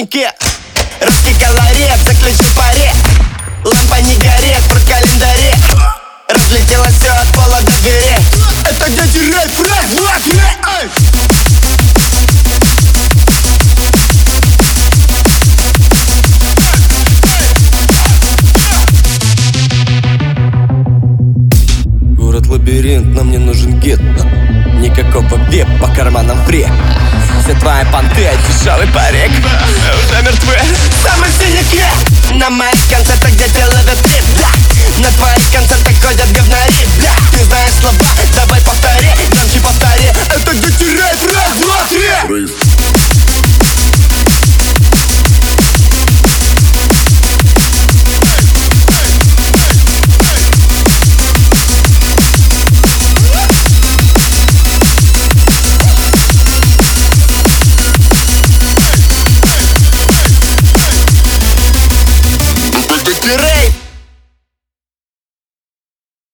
нужнике. Русский колорит, заключил паре. Лампа не горит, про календаре. Разлетелось все от пола до двери. Это дети рэп, рэп, рэп. Город лабиринт, но мне нужен гид. Никакого веп, по карманам вре. Все твои понты, дешевый парик уже мертвы, самые синяки. На моих концертах дети ловят трип, бля. На твоих концертах ходят говнари, бля. Ты знаешь слова, давай повтори, громче повтори. Это дети рэп, раз, два, три. Рэп.